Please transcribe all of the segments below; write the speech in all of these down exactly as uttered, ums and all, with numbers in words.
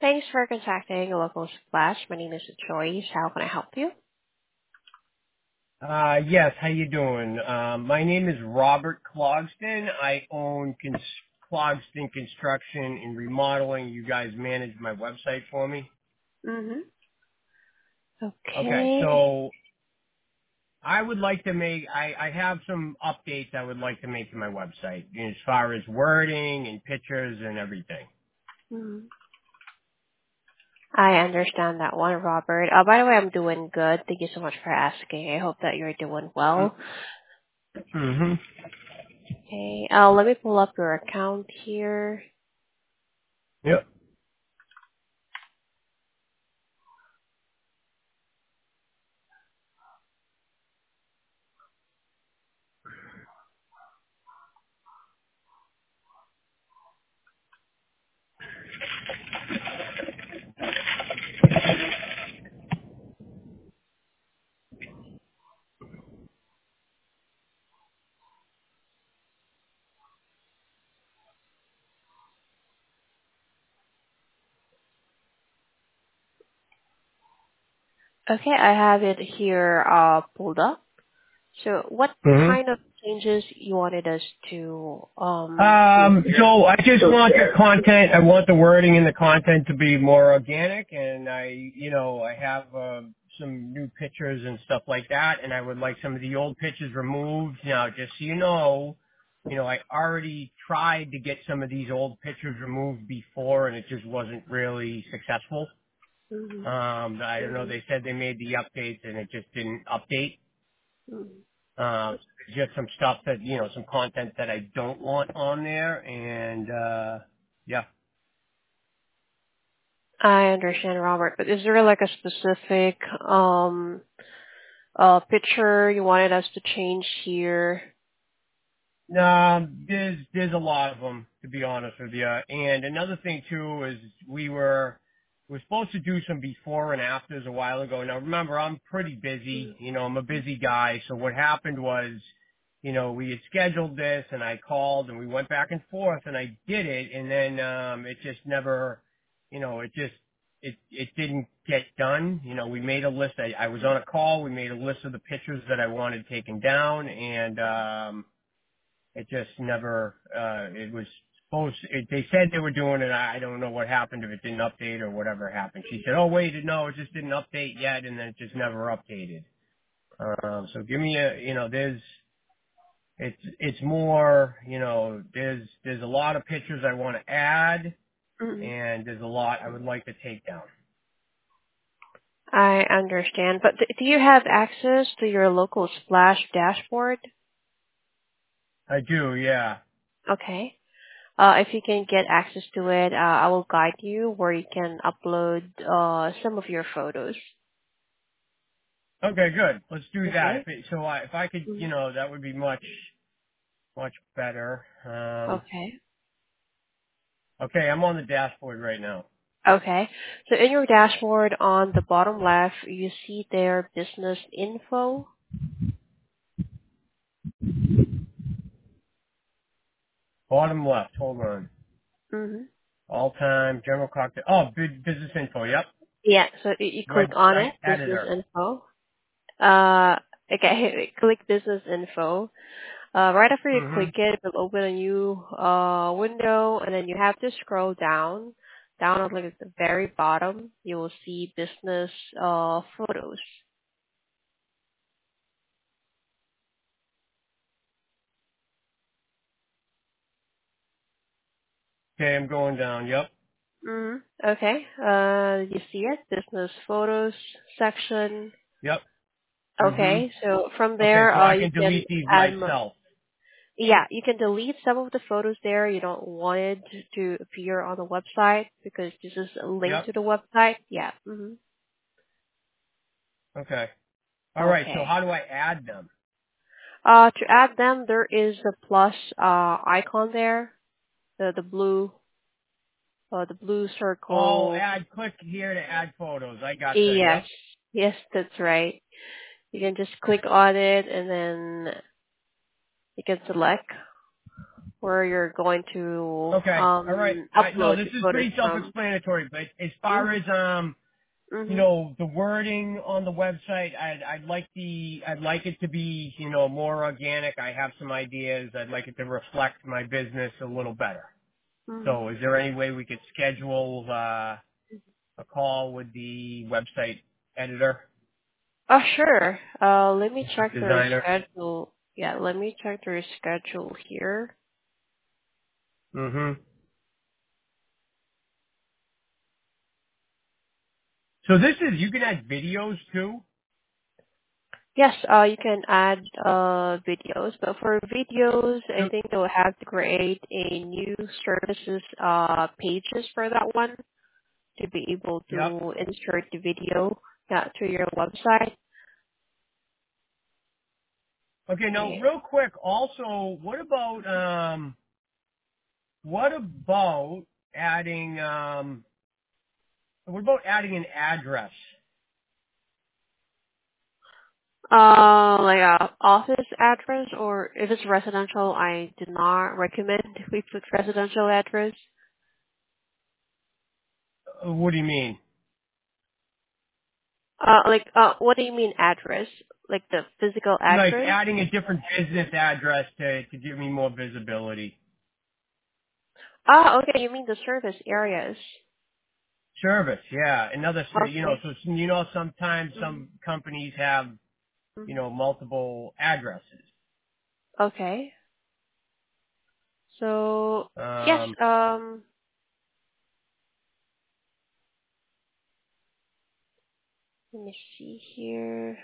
Thanks for contacting Local Splash. My name is Joyce. How can I help you? Uh, yes, how you doing? Um, my name is Robert Clogston. I own Cons- Clogston Construction and Remodeling. You guys manage my website for me? Mm-hmm. Okay, Okay. so I would like to make, I, I have some updates I would like to make to my website as far as wording and pictures and everything. Mhm. I understand that one, Robert. Uh, by the way, I'm doing good. Thank you so much for asking. I hope that you're doing well. Mm-hmm. Okay. Uh, let me pull up your account here. Yep. Okay, I have it here uh, pulled up. So what Mm-hmm. kind of changes you wanted us to um do Um, here? so I just want the content, I want the wording and the content to be more organic, and I, you know, I have uh, some new pictures and stuff like that, and I would like some of the old pictures removed. Now, just so you know, you know, I already tried to get some of these old pictures removed before, and it just wasn't really successful. Mm-hmm. Um, I don't know, they said they made the updates, and it just didn't update. Mm-hmm. Um, just some stuff that, you know, some content that I don't want on there. And, uh, yeah. I understand, Robert, but is there like a specific um uh picture you wanted us to change here? No, there's, there's a lot of them, to be honest with you. And another thing too is we were, we were supposed to do some before and afters a while ago. Now remember, I'm pretty busy. You know, I'm a busy guy. So what happened was, you know, we had scheduled this and I called and we went back and forth and I did it and then, um, it just never, you know, it just, it, it didn't get done. You know, we made a list. I, I was on a call. We made a list of the pictures that I wanted taken down and, um, it just never, uh, it was supposed, it, they said they were doing it. I don't know what happened if it didn't update or whatever happened. She said, oh wait, no, it just didn't update yet. And then it just never updated. Um, so give me a, you know, there's, it's, it's more, you know, there's, there's a lot of pictures I want to add Mm-hmm. and there's a lot I would like to take down. I understand, but d- do you have access to your local Splash dashboard? I do, yeah. Okay. Uh, if you can get access to it, uh, I will guide you where you can upload uh, some of your photos. Okay, good. Let's do that. Okay. If it, so I, if I could, you Mhm. know, that would be much, much better. Um, Okay. okay, I'm on the dashboard right now. Okay. So in your dashboard on the bottom left, you see there business info. Bottom left. Hold on. Mm-hmm. All time general cocktail. Oh, big business info. Yep. Yeah. So you, you click on Website it, business editor. info. Uh, okay. Click business info. Uh, right after you Mm-hmm. click it, it will open a new uh, window, and then you have to scroll down. Down at like at the very bottom, you will see business uh, photos. Okay, I'm going down. Yep. Mm, okay. Uh, you see it? Business photos section. Yep. Mm-hmm. Okay. So from Okay, there, so uh, I you can can delete these add. Mo- myself. yeah, you can delete some of the photos there. You don't want it to appear on the website because this is a link Yep. to the website. Yeah. Mm-hmm. Okay. All right. So Okay. how do I add them? Uh, to add them, there is a plus uh, icon there, the the blue uh, the blue Oh, circle. add. Click here to add photos. I gotcha. Yes, Yep. yes, that's right. You can just click on it, and then you can select where you're going to Okay. All right. um I, no, upload this the is photos pretty from. self-explanatory, but as far Mhm. as, um, you Mhm. know, the wording on the website, I'd, I'd like the, I'd like it to be, you know, more organic. I have some ideas. I'd like it to reflect my business a little better. Mhm. So is there any way we could schedule, uh, a call with the website editor, Oh, sure. Uh, let me check their designer? schedule. Yeah, let me check their schedule here. hmm So this is, you can add videos too? Yes, uh, you can add uh videos, but for videos, I So, think you'll have to create a new services uh pages for that one to be able yep. to insert the video uh, to your website. Okay, now Yeah. real quick, also, what about, um, what about adding, um, what about adding an address? Uh, like a office address, or if it's residential, I do not recommend we put residential address. Uh, What do you mean? Uh, like, uh, what do you mean address? Like the physical Like address? adding a different business address to, to give me more visibility. Ah, okay, you mean the service areas. Service, yeah. Another, you know, Okay. so you know, sometimes hmm some companies have, you hmm know, multiple addresses. Okay. So, yes, Um, um, let me see here.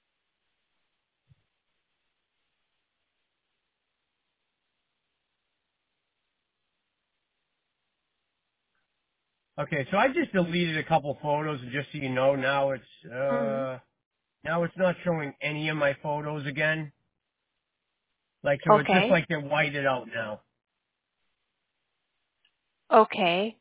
okay, so I just deleted a couple photos, and just so you know, now it's hmm uh, now it's not showing any of my photos again. Like, so it's just Okay. like they're whited out now. Okay.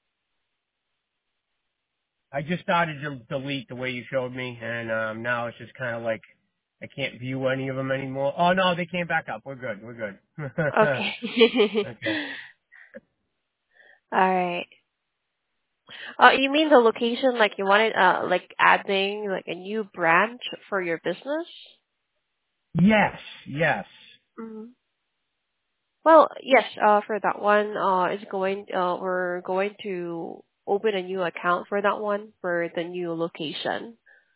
I just started to delete the way you showed me, and um, now it's just kind of like I can't view any of them anymore. Oh no, they came back up. We're good. We're good. Okay. Okay. Alright. Uh, you mean the location, like you wanted, uh, like adding like a new branch for your business? Yes. Yes. hmm Well, yes, uh, for that one, uh, it's going, uh, we're going to open a new account for that one for the new location.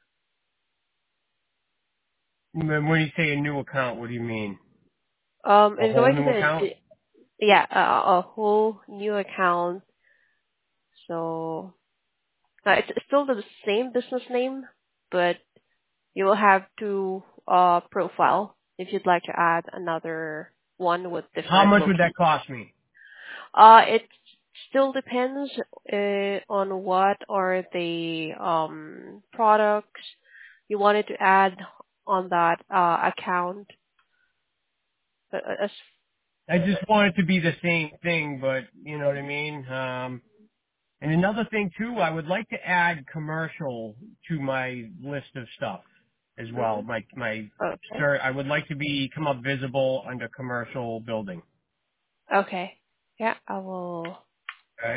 When when you say a new account, what do you mean? Um, A it's whole going to new account? be, yeah, a, a whole new account. So, uh, it's it's still the same business name, but you will have to, uh, profile if you'd like to add another one with How different much would location. that cost me? Uh, it still depends uh, on what are the um, products you wanted to add on that uh, account. Uh, uh, as, I just want it to be the same thing, but you know what I mean? Um, and another thing too, I would like to add commercial to my list of stuff as well. mhm. My, my, Okay. sir, I would like to be, come up visible under commercial building. Okay. Yeah, I will. Right.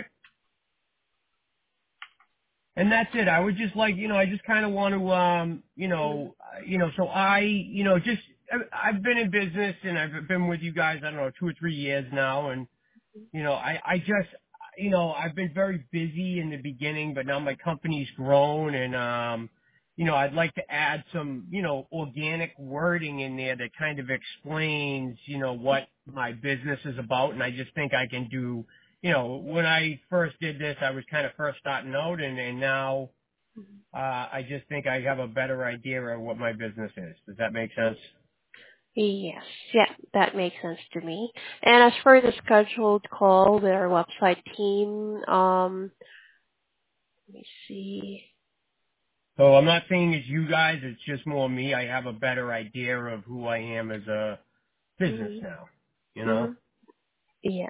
And that's it. I would just like, you know, I just kind of want to, um, you Mm, know, uh, you know, so I, you know, just, I- I've been in business and I've been with you guys, I don't know, two or three years now. And, you know, I, I just, you know, I've been very busy in the beginning, but now my company's grown and, um, you know, I'd like to add some, you know, organic wording in there that kind of explains, you know, what my business is about. And I just think I can do, you know, when I first did this, I was kind of first starting out and, and now, uh, I just think I have a better idea of what my business is. Does that make sense? yes. Yeah, that makes sense to me. And as for the scheduled call with our website team, um, let me see. So I'm not saying it's you guys, it's just more me. I have a better idea of who I am as a business Mm-hmm. now. You know? Mm-hmm. Yeah.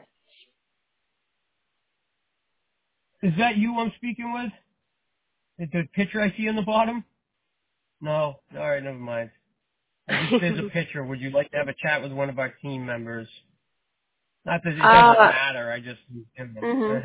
Is that you I'm speaking with? Is the picture I see on the bottom? No. Alright, never mind. I just, there's a picture. Would you like to have a chat with one of our team members? Not that it doesn't Uh, matter. I just. mhm.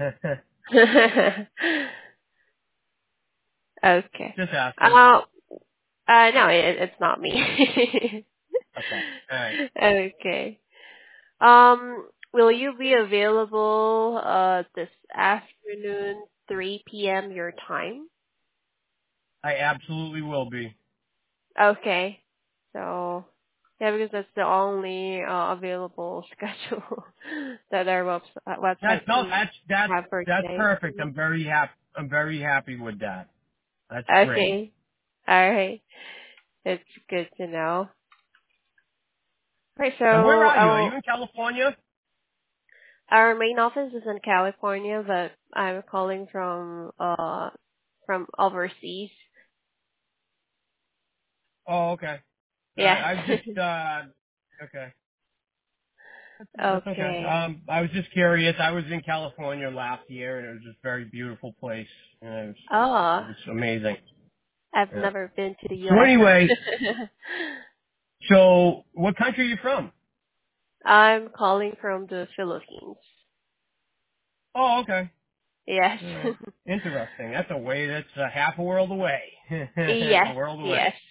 Okay. Just asking. Uh, uh, no, it, it's not me. Okay. All right. Okay. Um, will you be available uh this afternoon, three p m your time? I absolutely will be. Okay. So, yeah, because that's the only uh, available schedule that our webs- uh, That's website no. can That's that's have for that's today. perfect. Mhm. I'm very happy. I'm very happy with that. That's great. Okay. All right. It's good to know. Right, so And where are you? Are you I'll, in California? our main office is in California, but I'm calling from uh from overseas. Oh, okay. All right. Yes. I just. uh Okay. That's okay. Okay. Um, I was just curious. I was in California last year, and it was just a very beautiful place. And it was, Oh, it was amazing. I've Yeah. never been to the So U S. anyway, so what country are you from? I'm calling from the Philippines. Oh, okay. Yes. All right. Interesting. That's a way. That's a half a world away. A Yes, world away. yes.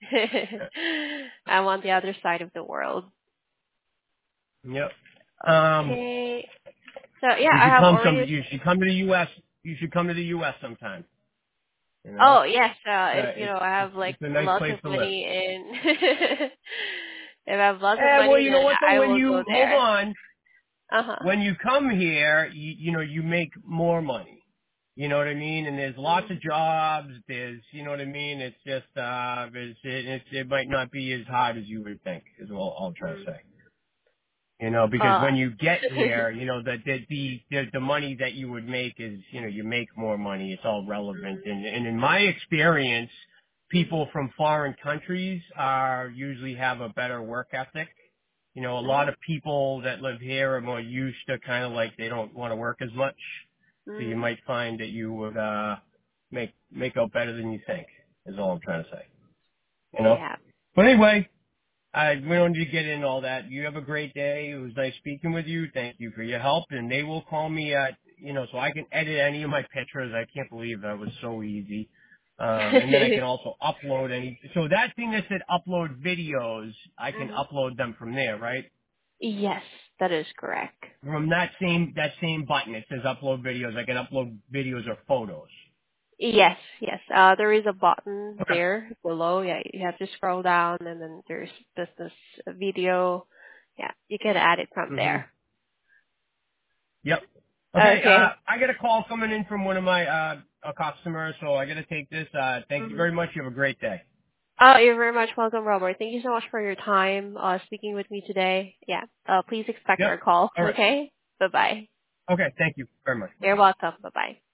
I'm on the other side of the world. Yep. Um, Okay. So yeah, you I should have come some. already. You should come to the U S. You should come to the U S sometime. You know, Oh yes, uh, it's if uh, you it's know I it's have like it's a nice lots place of to live. money in. If I have lots of Eh, well, money, you know then what though? I When will go you hold there. on, Uh huh. when you come here, you, you know, you make more money. You know what I mean? And there's lots of jobs. There's, you know what I mean? It's just, uh, it's, it, it's, it might not be as hard as you would think, is all, all I'm trying to Mm. say. You know, because Uh. when you get here, you know, the, the, the, the, the money that you would make is, you know, you make more money. It's all relevant. And, and in my experience, Mhm. people from foreign countries are usually have a better work ethic. You know, a lot Mhm. of people that live here are more used to kind of like they don't want to work as much. So you Mhm. might find that you would, uh, make, make out better than you think is all I'm trying to say. You know? Yeah. But anyway, I we don't need to get into all that. You have a great day. It was nice speaking with you. Thank you for your help. And they will call me at, you know, so I can edit any of my pictures. I can't believe that was so easy. Um, and then I can also upload any. So that thing that said upload videos, I can Mhm. upload them from there, right? Yes, that is correct. From that same that same button, it says upload videos. I can upload videos or photos. Yes, yes. Uh, there is a button Okay. there below. Yeah, you have to scroll down, and then there's business video. Yeah, you can add it from Mhm. there. Yep. Okay. Uh, Okay. I got a call coming in from one of my uh, uh customers, so I got to take this. Uh, thank you Mhm. very much. You have a great day. Oh, you're very much welcome, Robert. Thank you so much for your time uh, speaking with me today. Yeah. Uh, please expect Yep. our call. All right. Okay. Bye bye. Okay. Thank you very much. You're welcome. Bye bye.